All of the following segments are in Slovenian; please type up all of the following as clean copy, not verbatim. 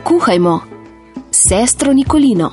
Kuhajmo s sestro Nikolino.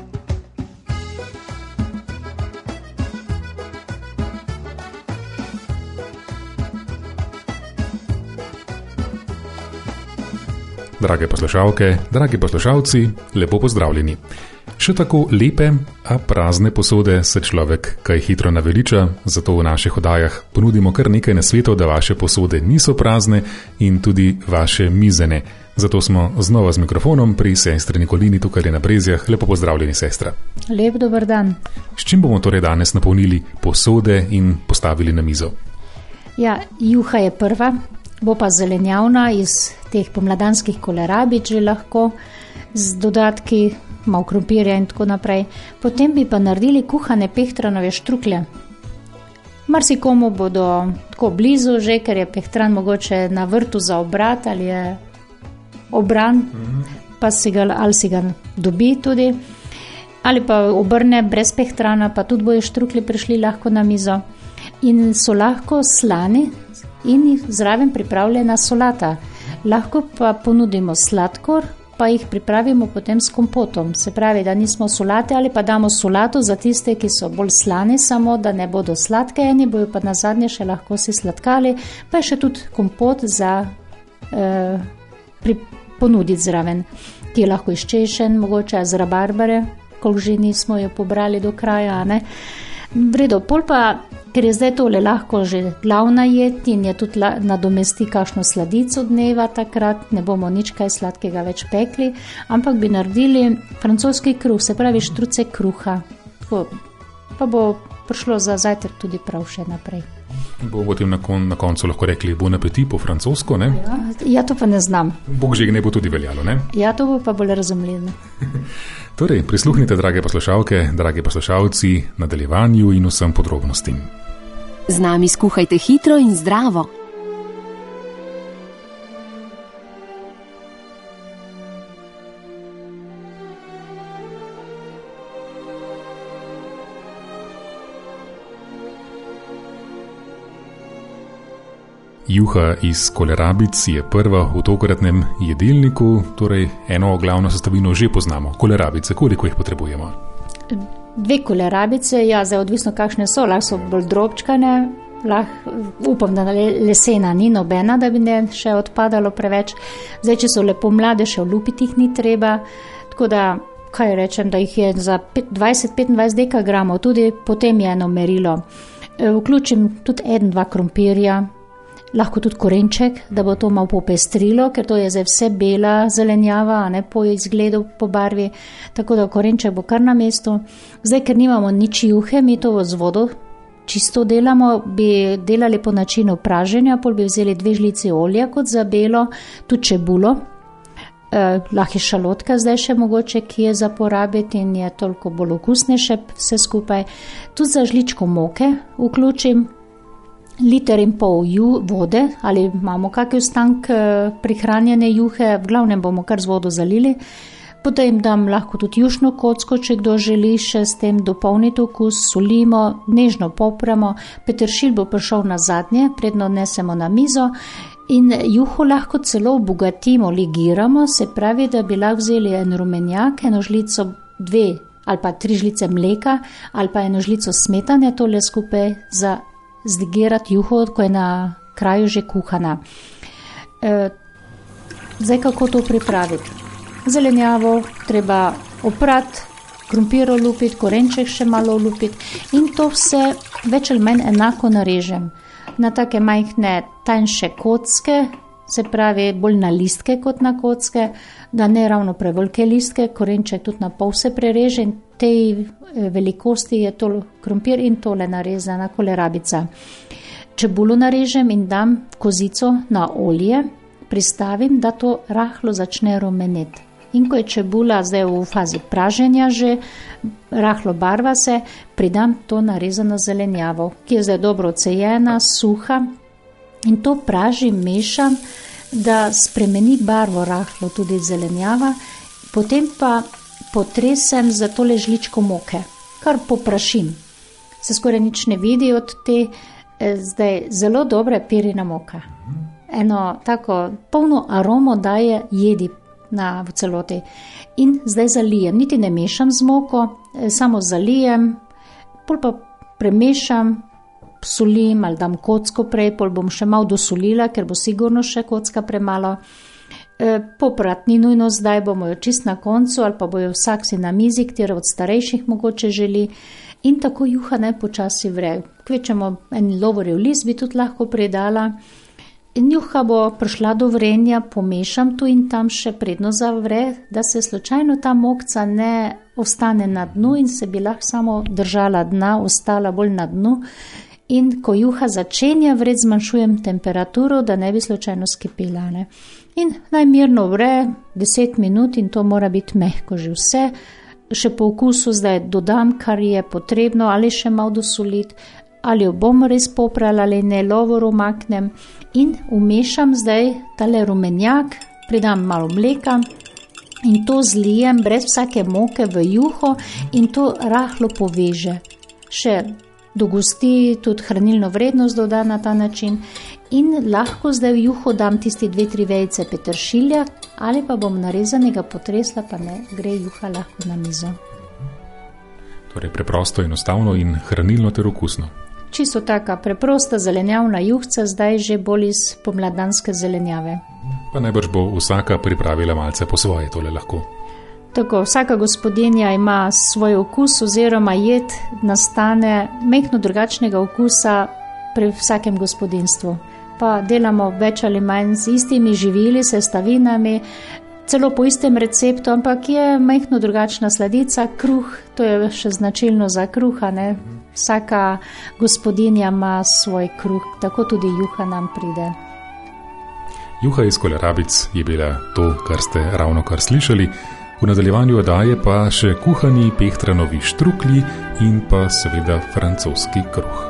Drage poslušalke, dragi poslušalci, lepo pozdravljeni. Še tako lepe, a prazne posode se človek kaj hitro naveliča, zato v naših oddajah ponudimo kar nekaj nasvetov, da vaše posode niso prazne in tudi vaše mize ne. Zato smo znova z mikrofonom pri sestri Nikolini tukaj na Brezjah. Lepo pozdravljeni, sestra. Lep dober dan. S čim bomo torej danes napolnili posode in postavili na mizo? Ja, juha je prva, bo pa zelenjavna iz teh pomladanskih kolerabic že lahko, z dodatki malo krompirja in tako naprej. Potem bi pa naredili kuhane pehtranove štruklje. Marsikomu bodo tako blizu že, ker je pehtran mogoče na vrtu za obrat ali je obran, pa si ga dobi tudi, ali pa obrne brez pehtrana, pa tudi bojo štrukli prišli lahko na mizo. In so lahko slani in zraven pripravljena solata. Lahko pa ponudimo sladkor, pa jih pripravimo potem s kompotom. Se pravi, da nismo solate, ali pa damo solato za tiste, ki so bolj slani, samo da ne bodo sladke, eni bojo pa nazadnje še lahko si sladkali, pa je še tudi kompot za ponuditi zraven, ki je lahko izčešen, mogoče z rabarbare, koliko že nismo jo pobrali do kraja, ne. Vredo, pol pa, ker je zdaj tole lahko že glavna jed in je tudi nadomesti kakšno sladico dneva takrat, ne bomo nič kaj sladkega več pekli, ampak bi naredili francoski kruh, se pravi štruce kruha. Pa bo prišlo za zajtrk tudi prav še naprej. Bo potem na koncu lahko rekli bon appetit po francosko, ne? Ja, to pa ne znam. Bog že ne bo tudi veljalo, ne? Ja, to bo pa bolj razumljivo. Torej, prisluhnite, drage poslušalke, dragi poslušalci, nadaljevanju in vsem podrobnostim. Z nami skuhajte hitro in zdravo. Juha iz kolerabic je prva v tokratnem jedilniku, torej eno glavno sestavino že poznamo. Kolerabice, koliko jih potrebujemo? 2 kolerabice, ja, zdaj odvisno kakšne so, lahko so bolj drobčkane, upam, da lesena ni nobena, da bi ne še odpadalo preveč. Zdaj, če so lepo mlade, še olupiti jih ni treba, tako da, kaj rečem, da jih je za 20-25 dekagramov, tudi potem je eno merilo. Vključim tudi 1-2 krompirja, lahko tudi korenček, da bo to malo popestrilo, ker to je zdaj vse bela zelenjava, a ne po izgledu, po barvi, tako da korenček bo kar na mestu. Zdaj, ker nimamo nič juhe, mi to z vodo čisto delamo, bi delali po načinu praženja, pol bi vzeli 2 žlici olja kot za belo, tudi čebulo, lahko je šalotka zdaj še mogoče, ki je za porabiti in je toliko bolj okusnejše vse skupaj. Tudi za žličko moke vključim, 1,5 litra vode, ali imamo kakšen ostank prihranjene juhe, v glavnem bomo kar z vodo zalili. Potem dam lahko tudi jušno kocko, če kdo želi še s tem dopolniti okus, solimo, nežno popramo, peteršilj bo prišel na zadnje, predno nesemo na mizo in juho lahko celo obogatimo, ligiramo, se pravi, da bi lahko vzeli en rumenjak, eno žlico, 2 ali pa 3 žlice mleka ali pa eno žlico smetane, tole skupaj za zligirati juho, ko je na kraju že kuhana. Zdaj, kako to pripraviti? Zelenjavo treba oprati, krompir olupiti, korenček še malo olupiti in to vse več ali manj enako narežem. Na take majhne, tanjše kocke, se pravi bolj na listke kot na kocke, da ne ravno prevelike listke, korenček tudi na pol se prereže in tej velikosti je to krompir in tole narezana kolerabica. Čebulo narežem in dam kozico na olje, pristavim, da to rahlo začne rumeneti. In ko je čebula zdaj v fazi praženja že, rahlo barva se, pridam to narezano zelenjavo, ki je zdaj dobro ocejena, suha in to pražim, mešam, da spremeni barvo rahlo tudi zelenjava, potem pa potresem za tole žličko moke, kar poprašim. Se skoraj nič ne vidi od te, zdaj zelo dobra pirina moka. Eno tako polno aromo daje jedi, v celoti. In zdaj zalijem, niti ne mešam z moko, samo zalijem, pol pa premešam, solim ali dam kocko prej, pol bom še malo dosolila, ker bo sigurno še kocka premalo. Poprat ni nujno, zdaj bomo jo čist na koncu ali pa bojo vsak si na mizi, katero od starejših mogoče želi. In tako juha ne počasi vre. Kvečemo en lovorjev list bi tudi lahko predala. In juha bo prišla do vrenja, pomešam tu in tam še predno zavre, da se slučajno ta mokca ne ostane na dnu in se bi lahko samo držala dna, ostala bolj na dnu. In ko juha začenja vreti, zmanjšujem temperaturo, da ne bi slučajno skipela. Ne? In najmirno vre 10 minut in to mora biti mehko že vse. Še po okusu zdaj dodam, kar je potrebno, ali še malo dosoliti, ali jo bom res poprala ali ne, lovor umaknem in umešam zdaj tale rumenjak, pridam malo mleka in to zlijem brez vsake moke v juho in to rahlo poveže. Še dogosti, tudi hranilno vrednost doda na ta način in lahko zdaj v juho dam tisti 2-3 vejice peteršilja ali pa bom narezanega potresla, pa ne gre juha lahko na mizo. Torej preprosto, enostavno in hranilno ter okusno. Čisto taka preprosta zelenjavna juhca, zdaj že bolj iz pomladanske zelenjave. Pa najbrž bo vsaka pripravila malce po svoje tole lahko. Tako, vsaka gospodinja ima svoj okus oziroma jed nastane mehko drugačnega okusa pri vsakem gospodinstvu. Pa delamo več ali manj z istimi živili, sestavinami, celo po istem receptu, ampak je mehko drugačna sladica, kruh, to je še značilno za kruha, ne? Vsaka gospodinja ima svoj kruh, tako tudi juha nam pride. Juha iz kolerabic je bila to, kar ste ravno kar slišali. V nadaljevanju oddaje pa še kuhani pehtranovi štruklji in pa seveda francoski kruh.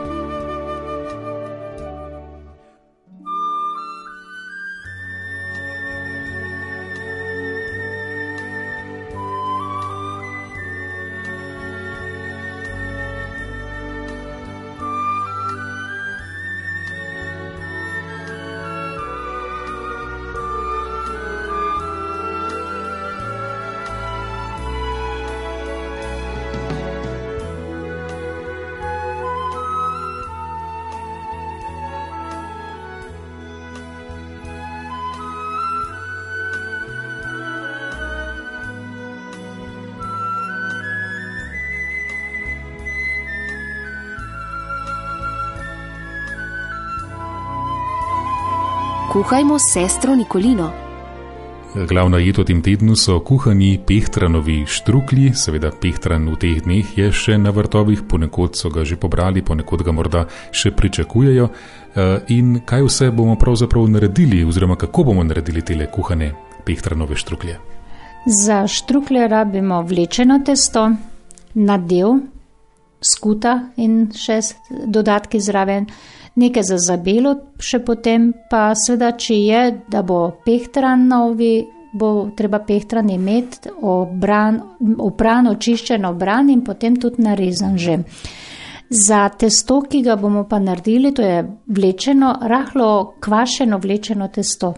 Kuhajmo s sestro Nikolino. Glavna jed v tem tednu so kuhani pehtranovi štruklji. Seveda pehtran v teh dneh je še na vrtovih, ponekod so ga že pobrali, ponekod ga morda še pričakujejo. In kaj vse bomo pravzaprav naredili, oziroma kako bomo naredili tele kuhane pehtranove štruklje? Za štruklje rabimo vlečeno testo, nadev, skuta in še dodatki zraven, nekaj za zabelo, še potem pa seveda, če je, da bo pehtran novi, bo treba pehtran imeti opran, očiščen, obran in potem tudi narezan že. Za testo, ki ga bomo pa naredili, to je vlečeno, rahlo kvašeno vlečeno testo.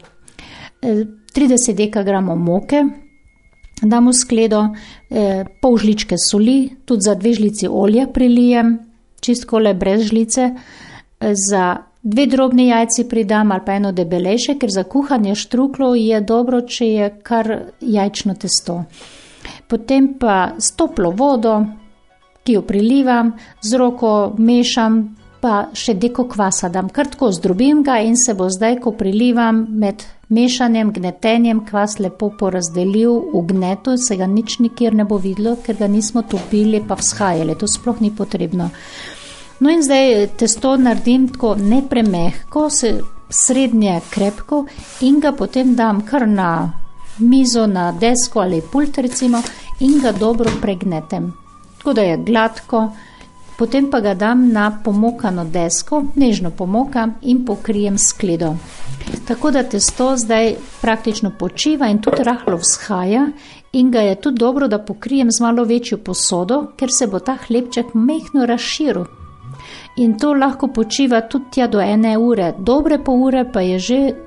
30 dekagramov moke, damo skledo, pol žličke soli, tudi za 2 žlici olja prilijem, čistkole brez žlice, za 2 drobni jajci pridam ali pa eno debelejše, ker za kuhanje štruklov je dobro, če je kar jajčno testo. Potem pa s toplo vodo, ki jo prilivam, z roko mešam, pa še deko kvasa dam, kar tako zdrobim ga in se bo zdaj, ko prilivam med mešanjem, gnetenjem, kvas lepo porazdelil v gnetu, se ga nič nikjer ne bo videlo, ker ga nismo topili pa vzhajali, to sploh ni potrebno. No in zdaj testo naredim tako ne premehko, srednje krepko in ga potem dam kar na mizo, na desko ali pult recimo in ga dobro pregnetem. Tako da je gladko, potem pa ga dam na pomokano desko, nežno pomokam in pokrijem skledo. Tako da testo zdaj praktično počiva in tudi rahlo vzhaja in ga je tudi dobro, da pokrijem z malo večjo posodo, ker se bo ta hlebček mehko razširil. In to lahko počiva tudi tja do 1 ure, dobre pol ure pa je že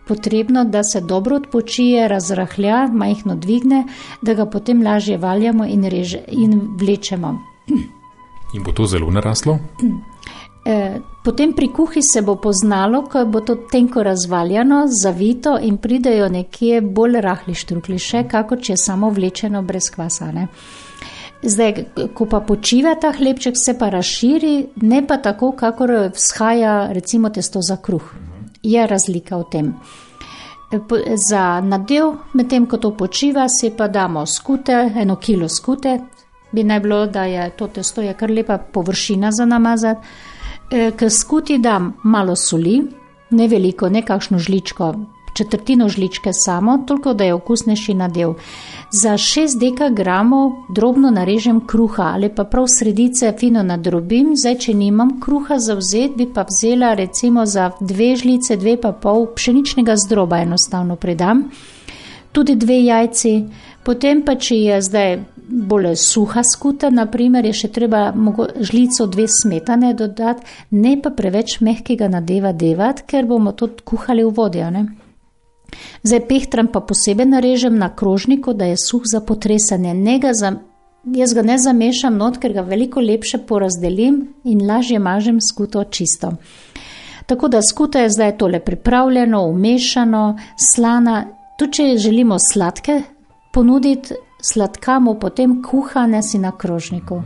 potrebno, da se dobro odpočije, razrahlja, majhno dvigne, da ga potem lažje valjamo in vlečemo. In bo to zelo naraslo? Potem pri kuhi se bo poznalo, ko bo to tenko razvaljano, zavito in pridejo nekje bolj rahli štrukli, še kako če je samo vlečeno brez kvasa. Ne? Zdaj, ko pa počiva ta hlebček, se pa razširi, ne pa tako, kakor vzhaja recimo testo za kruh. Je razlika v tem. Za nadev, medtem ko to počiva, si pa damo skute, 1 kilo skute, bi naj bilo, da je to testo je kar lepa površina za namazati. K skuti dam malo soli, ne veliko, ne kakšno žličko, 1/4 žličke samo, toliko da je okusnejši nadev. Za 6 dekagramov drobno narežem kruha ali pa prav sredice fino nadrobim. Zdaj, če nimam kruha za vzeti, bi pa vzela recimo za 2 žlice, 2,5 pšeničnega zdroba enostavno pridam. Tudi 2 jajci, potem pa, če je zdaj bolj suha skuta, naprimer, je še treba žlico 2 smetane dodati, ne pa preveč mehkega nadeva devati, ker bomo to kuhali v vodi, ne? Zdaj pehtram pa posebej narežem na krožniku, da je suh za potresanje. Jaz ga ne zamešam not, ker ga veliko lepše porazdelim in lažje mažem skuto čisto. Tako da skuta je zdaj tole pripravljeno, umešano, slana. Tudi če želimo sladke ponuditi, sladkamo potem kuhane si na krožniku.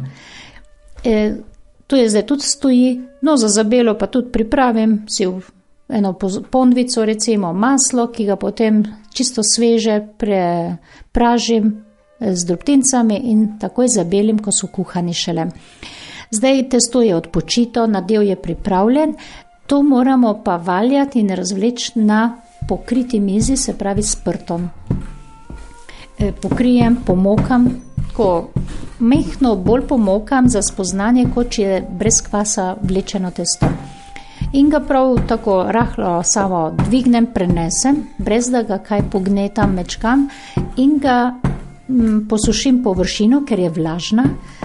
To je zdaj tudi stoji, no za zabelo pa tudi pripravim si eno ponvico, recimo maslo, ki ga potem čisto sveže prepražim z drobtincami in takoj zabelim, ko so kuhani šele. Zdaj testo je odpočito, nadev je pripravljen, to moramo pa valjati in razvleči na pokriti mizi, se pravi s prtom. Pokrijem, pomokam, ko mehno bolj pomokam za spoznanje, kot če je brez kvasa vlečeno testo. In ga prav tako rahlo samo dvignem, prenesem, brez da ga kaj pognetam, mečkam in ga posušim površino, ker je vlažna,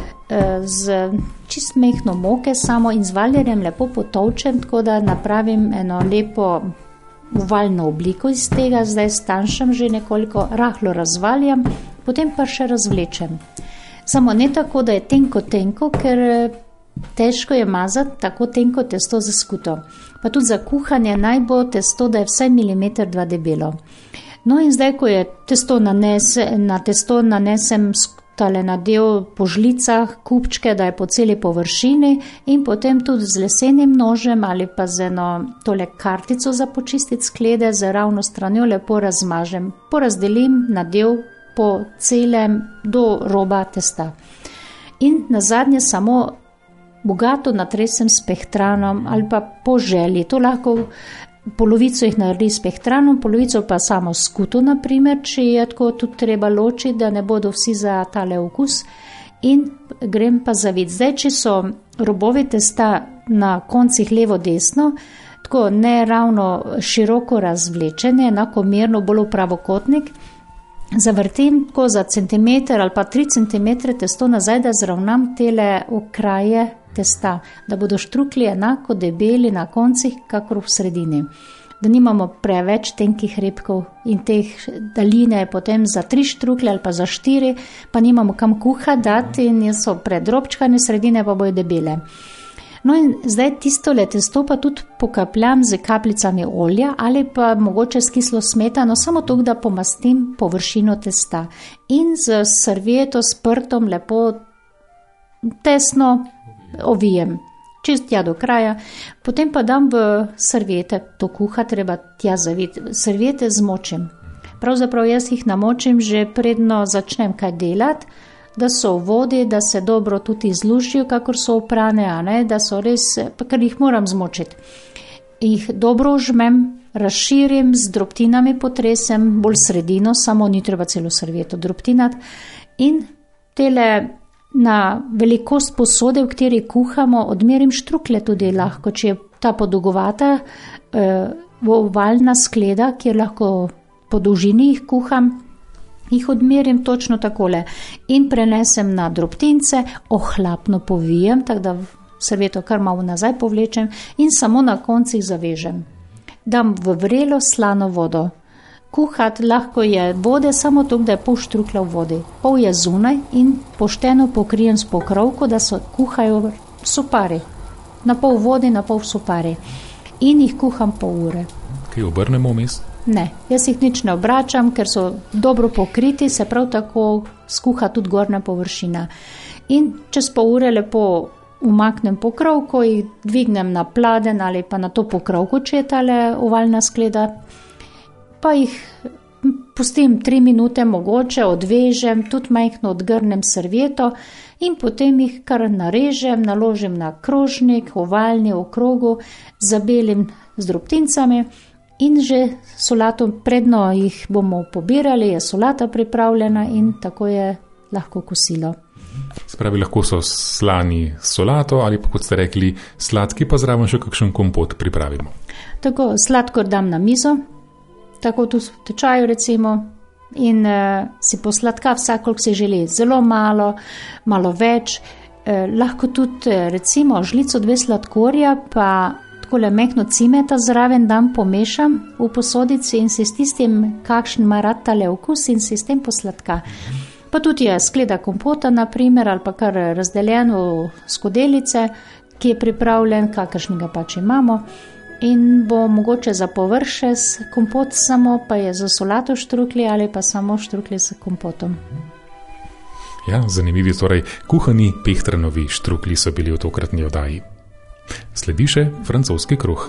z čist mehno moke samo in z valjarjem lepo potolčem, tako da napravim eno lepo ovalno obliko iz tega, zdaj stanjšam že nekoliko, rahlo razvaljam, potem pa še razvlečem. Samo ne tako, da je tenko, ker težko je mazati tako tenko testo za skuto. Pa tudi za kuhanje naj bo testo, da je vsaj 1,2 mm debelo. No in zdaj, ko je testo na testo nanesem tale nadev po žlicah, kupčke, da je po celi površini in potem tudi z lesenim nožem ali pa z eno tole kartico za počistiti sklede, z ravno stranjo lepo razmažem. Porazdelim nadev po celem do roba testa. In nazadnje samo bogato natresem s pehtranom ali pa po želji. To lahko polovico jih naredi s pehtranom, polovico pa samo skuto, naprimer, če je tako tudi treba ločiti, da ne bodo vsi za tale okus. In grem pa zaviti. Zdaj, če so robovi testa na koncih levo-desno, tako ne ravno široko razvlečene, enakomerno, bolj v pravokotnik, zavrtim tako za centimeter ali pa 3 centimetre testo nazaj, da zravnam tele okraje testa, da bodo štrukli enako debeli na koncih, kakor v sredini. Da nimamo preveč tenkih repkov in teh daljine potem za 3 štrukle ali pa za 4, pa nimamo kam kuhati dati in so predrobčkane, sredine pa bojo debele. No in zdaj tistole testo pa tudi pokapljam z kapljicami olja ali pa mogoče s kislo smetano, samo to, da pomastim površino testa. In z servieto s prtom lepo tesno ovijem, čist tja do kraja. Potem pa dam v serviete, to kuha treba tja zaviti, serviete zmočim. Pravzaprav jaz jih namočim že predno začnem kaj delati, da so v vodi, da se dobro tudi izlušijo, kakor so oprane, a ne, da so res, ker jih moram zmočiti. Jih dobro ožmem, razširim, z drobtinami potresem, bolj sredino, samo ni treba celo servieto drobtinati. In tele na velikost posode, v kateri kuhamo, odmerim štrukle tudi lahko, če je ta podolgovata ovalna skleda, kjer lahko po dolžini jih kuham, jih odmerim točno takole in prenesem na drobtince, ohlapno povijem, tako da servieto kar malo nazaj povlečem in samo na koncih zavežem. dam v vrelo slano vodo. Kuhati lahko je vode samo toliko, da je pol štrukla v vodi. Pol je zunaj in pošteno pokrijem s pokrovko, da se kuhajo sopari. Na pol vodi, na pol sopari. In jih kuham pol ure. Kaj obrnemo vmes? Ne, jaz jih nič ne obračam, ker so dobro pokriti, se prav tako skuha tudi gornja površina. In čez pol ure lepo umaknem pokrovko, jih dvignem na pladen ali pa na to pokrovko, če je tale ovalna skleda, pa jih pustim 3 minute mogoče, odvežem, tudi majhno odgrnem servieto in potem jih kar narežem, naložim na krožnik, ovalni v krogu, zabelim z drobtincami in že solato predno jih bomo pobirali, je solata pripravljena in tako je lahko kosilo. Spravi, lahko so slani solato ali pa, kot ste rekli, sladki, pa zraven še kakšen kompot pripravimo. Tako, sladkor dam na mizo, tako tudi v tečaju recimo, in si posladka vsak, koliko se želi. Zelo malo, malo več. Lahko tudi recimo žlico 2 sladkorja, pa takole mehno cimeta zraven dam, pomešam v posodici in si s tistim, kakšen ima rad tale okus in si s tem posladka. Pa tudi je skleda kompota, naprimer, ali pa kar razdeljen v skodelice, ki je pripravljen, kakršnega pač imamo. In bo mogoče za površe s kompot samo, pa je za solato štrukli ali pa samo štrukli s kompotom. Ja, zanimivi, torej kuhani pehtranovi štrukli so bili v tokratni oddaji. Sledi še francoski kruh.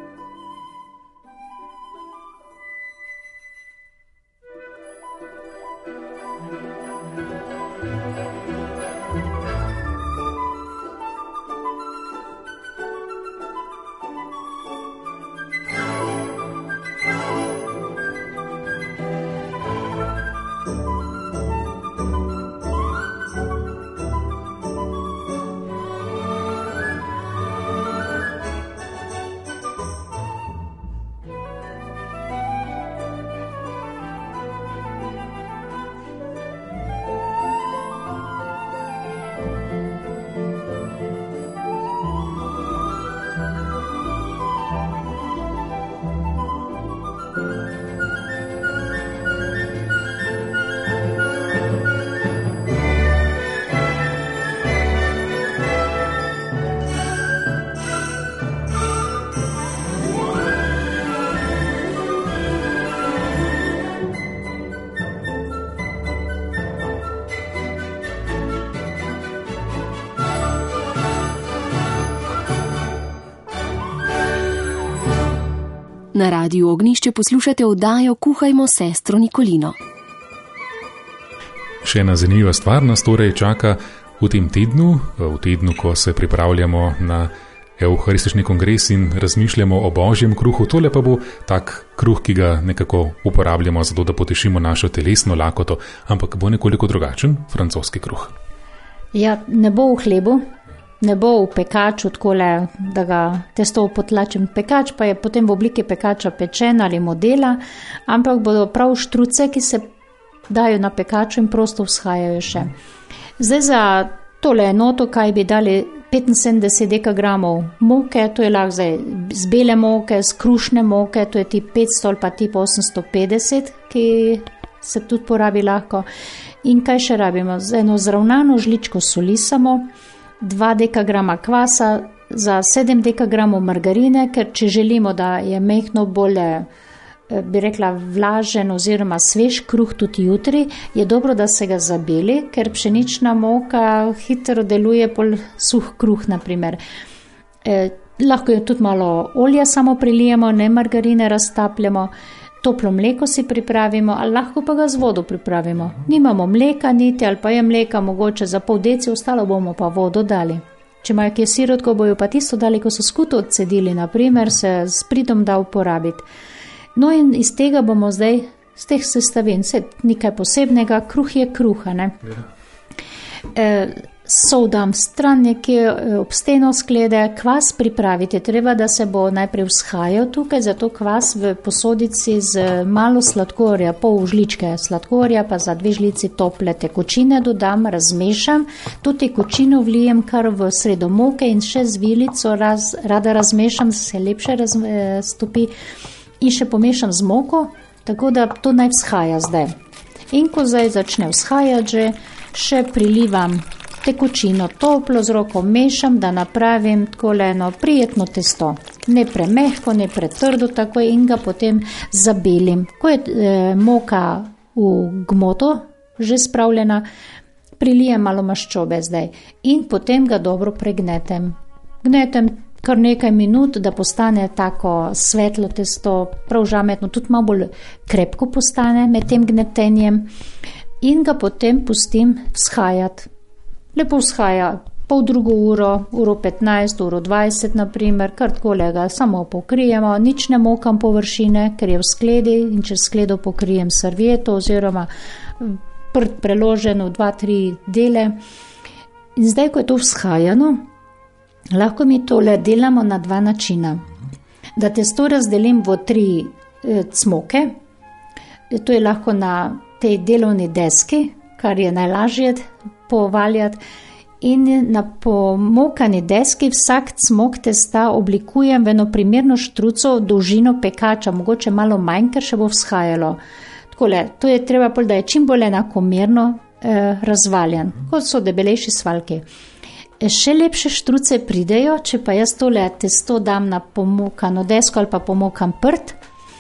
Na Radiu Ognjišče poslušate oddajo Kuhajmo s sestro Nikolino. Še ena zanimiva stvar nas torej čaka v tem tednu, ko se pripravljamo na Evharistični kongres in razmišljamo o božjem kruhu. Tole pa bo tak kruh, ki ga nekako uporabljamo zato, da potešimo našo telesno lakoto, ampak bo nekoliko drugačen, francoski kruh. Ja, ne bo v hlebu, ne bo v pekaču, takole, da ga testo potlačim. Pekač pa je potem v obliki pekača pečen ali modela, ampak bodo prav štruce, ki se dajo na pekaču in prosto vzhajajo še. Zdaj za tole enoto, kaj bi dali 75 dekagramov moke, to je lahko zdaj z bele moke, z krušne moke, to je tip 500 ali pa tip 850, ki se tudi porabi lahko. In kaj še rabimo? Z eno zravnano žličko soli samo, 2 dekagrama kvasa, za 7 dekagramov margarine, ker če želimo, da je mehno bolj, bi rekla, vlažen oziroma svež kruh tudi jutri, je dobro, da se ga zabeli, ker pšenična moka hitro deluje pol suh kruh, naprimer. Lahko jo tudi malo olja samo prilijemo, ne margarine raztapljamo, toplo mleko si pripravimo, ali lahko pa ga z vodo pripravimo. Nimamo mleka niti, ali pa je mleka mogoče za pol deci, ostalo bomo pa vodo dali. Če imajo kje sirotko, bojo pa tisto dali, ko so skuto odcedili, naprimer, se s pridom da uporabiti. No in iz tega bomo zdaj, z teh sestavin, nekaj posebnega, kruh je kruha, ne? sol dam stran nekje ob steno sklede, kvas pripraviti. Treba, da se bo najprej vzhajal tukaj, zato kvas v posodici z malo sladkorja, pol žličke sladkorja, pa za 2 žlici tople tekočine dodam, razmešam. To tekočino vlijem kar v sredo moke in še z vilico rada razmešam, se lepše stopi in še pomešam z moko, tako da to naj vzhaja zdaj. In ko zdaj začne vzhajati že, še prilivam tekočino toplo, z roko mešam, da napravim takole eno prijetno testo. Ne premehko, ne pretrdo tako in ga potem zabelim. Ko je moka v gmoto že spravljena, prilijem malo maščobe zdaj in potem ga dobro pregnetem. Gnetem kar nekaj minut, da postane tako svetlo testo, prav žametno, tudi malo bolj krepko postane med tem gnetenjem in ga potem pustim vzhajati. Lepo vzhaja pol drugo uro, uro 15, uro 20 naprimer, kar takole ga samo pokrijemo, nič ne mokam površine, ker je v skledi in čez skledo pokrijem servieto oziroma prt preložen v 2-3 dele. In zdaj, ko je to vzhajano, lahko mi tole delamo na 2 načina. Da testo razdelim v 3 cmoke, to je lahko na tej delovni deski, kar je najlažje povaljati, in na pomokani deski vsak cmok testa oblikujem v eno primerno štruco dolžino pekača, mogoče malo manj, ker še bo vzhajalo. Takole, to je treba, da je čim bolj enakomerno razvaljan, kot so debelejši svaljki. Še lepše štruce pridejo, če pa jaz tole testo dam na pomokano desko ali pa pomokan prt,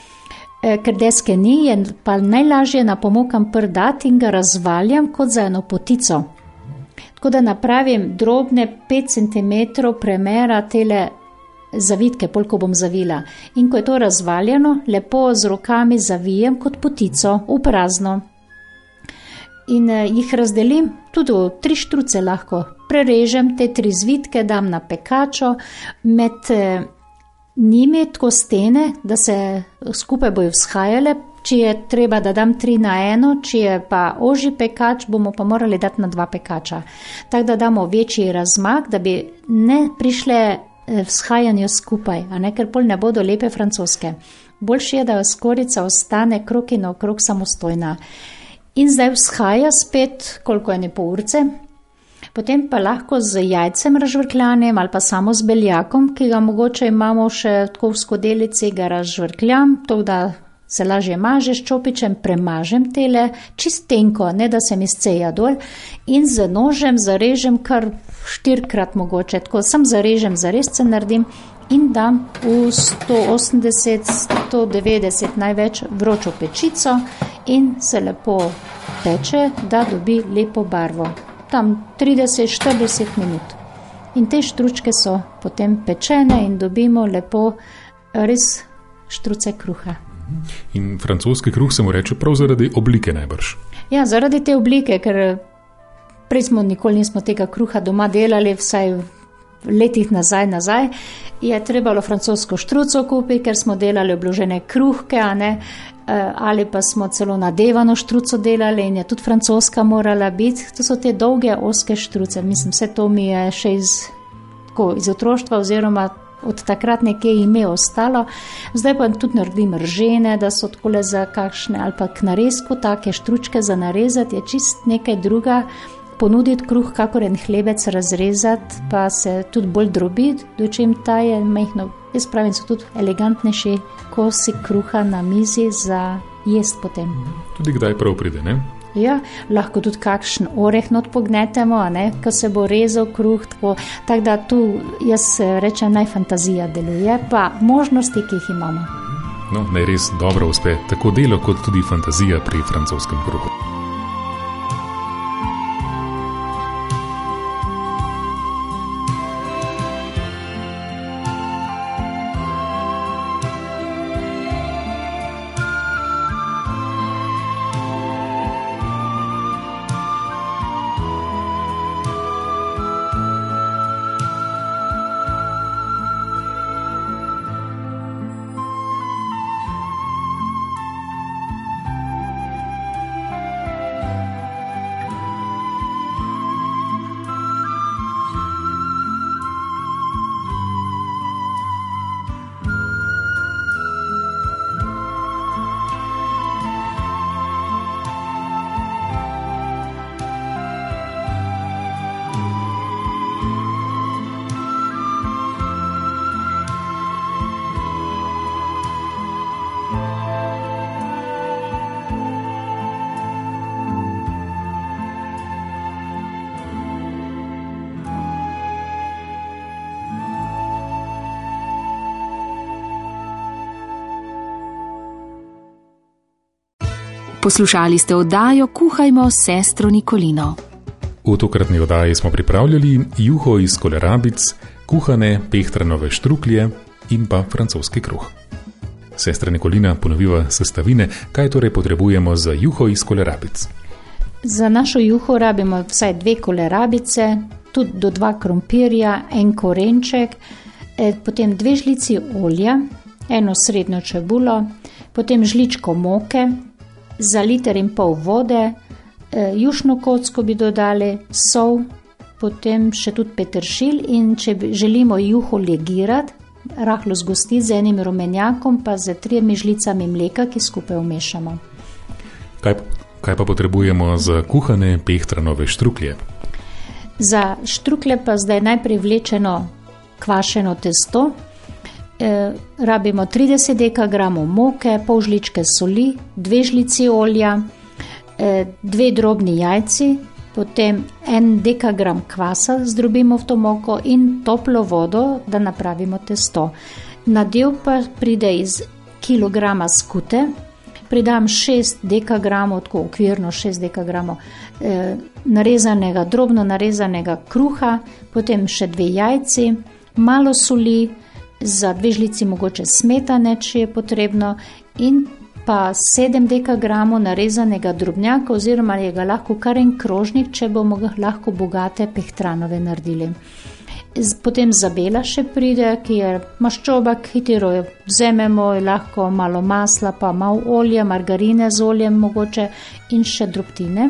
ker deske ni, je pa najlažje na pomokan prt dati in ga razvaljam kot za eno potico. Tako da napravim drobne 5 cm premera tele zavitke, koliko bom zavila. In ko je to razvaljeno, lepo z rokami zavijem kot potico v prazno. In jih razdelim, tudi v 3 štruce lahko. Prerežem te 3 zvitke, dam na pekačo, med njimi tako stene, da se skupaj bojo vzhajale. Če je treba, da dam 3 na 1, če je pa ožji pekač, bomo pa morali dati na 2 pekača. Tako da damo večji razmak, da bi ne prišle vzhajanje skupaj, a ne, ker pol ne bodo lepe francoske. Boljše je, da skorica ostane krog in okrog samostojna. In zdaj vzhaja spet, koliko je pol urce, potem pa lahko z jajcem razžvrkljanim ali pa samo z beljakom, ki ga mogoče imamo še tako v skodelici, ga razžvrkljam, to da se lažje maže, s čopičem premažem tele, čist tenko, ne da se mi sceja dol, in z nožem zarežem kar 4-krat mogoče, tako sam zarežem, zaresce naredim in dam v 180, 190 največ vročo pečico in se lepo peče, da dobi lepo barvo. Tam 30-40 minut. In te štručke so potem pečene in dobimo lepo res štruce kruha. In francoski kruh se mu reče prav zaradi oblike najbrž. Ja, zaradi te oblike, ker prej nikoli nismo tega kruha doma delali, vsaj v letih nazaj, je trebalo francosko štruco kupiti, ker smo delali obložene kruhke, a ne, ali pa smo celo nadevano štruco delali in je tudi francoska morala biti. To so te dolge, oske štruce. Mislim, vse to mi je še iz otroštva oziroma od takrat nekje ime ostalo. Zdaj pa tudi naredim ržene, da so takole za kakšne, ali pa k narezku, take štručke za narezati, je čist nekaj druga. Ponuditi kruh, kakor en hlebec razrezati, pa se tudi bolj drobiti, dočim ta je majhno. Jaz pravim, so tudi elegantnejši kosi kruha na mizi za jest potem. Tudi kdaj prav pride, ne? Ja, lahko tudi kakšen oreh not pognetemo, a ne, ko se bo rezal kruh, tako da tu jaz rečem, naj fantazija deluje, pa možnosti, ki jih imamo. No, naj res dobro uspe, tako delo kot tudi fantazija pri francoskem kruhu. Poslušali ste oddajo Kuhajmo s sestro Nikolino. V tokratni oddaji smo pripravljali juho iz kolerabic, kuhane pehtranove štruklje in pa francoski kruh. Sestra Nikolina ponoviva sestavine, kaj torej potrebujemo za juho iz kolerabic. Za našo juho rabimo vsaj 2 kolerabice, tudi do 2 krompirja, 1 korenček, potem 2 žlici olja, 1 srednjo čebulo, potem žličko moke, za 1,5 litra vode, jušno kocko bi dodali, sol, potem še tudi peteršilj in če želimo juho legirati, rahlo zgostiti z enim rumenjakom pa z 3 žlicami mleka, ki skupaj vmešamo. Kaj pa potrebujemo za kuhane pehtranove štruklje? Za štruklje pa zdaj najprej vlečeno kvašeno testo. Rabimo 30 dekagramov moke, pol žličke soli, 2 žlici olja, 2 drobni jajci, potem 1 dekagram kvasa zdrobimo v to moko in toplo vodo, da napravimo testo. Nadev pa pride iz kilograma skute, pridam 6 dekagramov, tako okvirno 6 dekagramov narezanega, drobno narezanega kruha, potem še 2 jajci, malo soli, za 2 žlici mogoče smetane, če je potrebno, in pa 7 dekagramov narezanega drobnjaka oziroma je ga lahko kar en krožnik, če bomo ga lahko bogate pehtranove naredili. Potem zabela še pride, ki je maščoba, hitro jo vzememo, lahko malo masla, pa malo olja, margarine z oljem mogoče in še drobtine.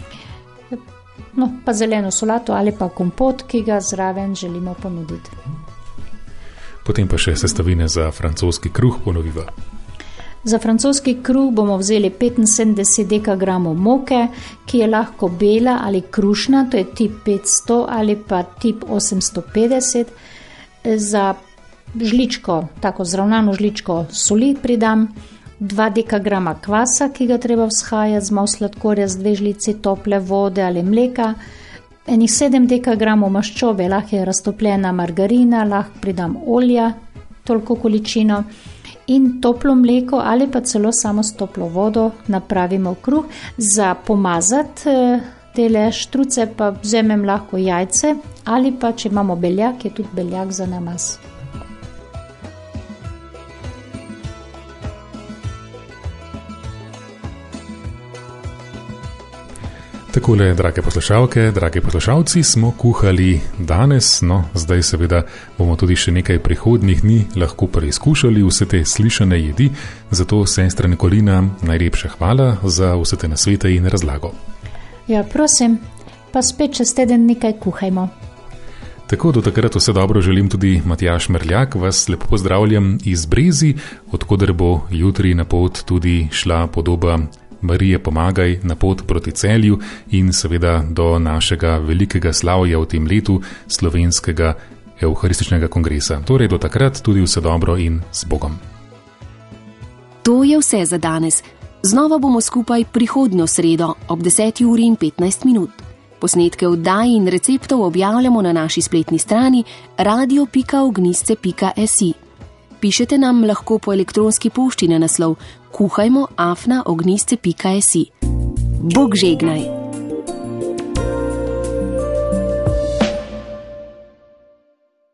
No, pa zeleno solato ali pa kompot, ki ga zraven želimo ponuditi. Potem pa še sestavine za francoski kruh ponoviva. Za francoski kruh bomo vzeli 75 dekagramov moke, ki je lahko bela ali krušna, to je tip 500 ali pa tip 850. Za žličko, tako zravnano žličko soli pridam, 2 dekagrama kvasa, ki ga treba vzhajati z malo sladkorja, z 2 žlici tople vode ali mleka, enih 7 dekagramov maščobe, lahko je raztopljena margarina, lahko pridam olja, toliko količino, in toplo mleko ali pa celo samo s toplo vodo napravimo kruh. Za pomazati tele štruce pa vzemem lahko jajce ali pa, če imamo beljak, je tudi beljak za namaz. Takole, drage poslušalke, dragi poslušalci, smo kuhali danes, zdaj seveda bomo tudi še nekaj prihodnjih dni lahko preizkušali vse te slišane jedi, zato sestra Nikolina, najlepša hvala za vse te nasvete in razlago. Ja, prosim, pa spet čez teden nekaj kuhajmo. Tako, do takrat vse dobro želim tudi Matjaž Merljak, vas lepo pozdravljam iz Brezi, odkoder bo jutri na pot tudi šla podoba Marije Pomagaj na pot proti Celju in seveda do našega velikega slavja v tem letu slovenskega evharističnega kongresa. Torej do takrat tudi vse dobro in z Bogom. To je vse za danes. Znova bomo skupaj prihodnjo sredo ob 10:15. Posnetke oddaj in receptov objavljamo na naši spletni strani radio.ognisce.si. Pišete nam lahko po elektronski pošti na naslov kuhajmo@ognisce.si. Bog žegnaj!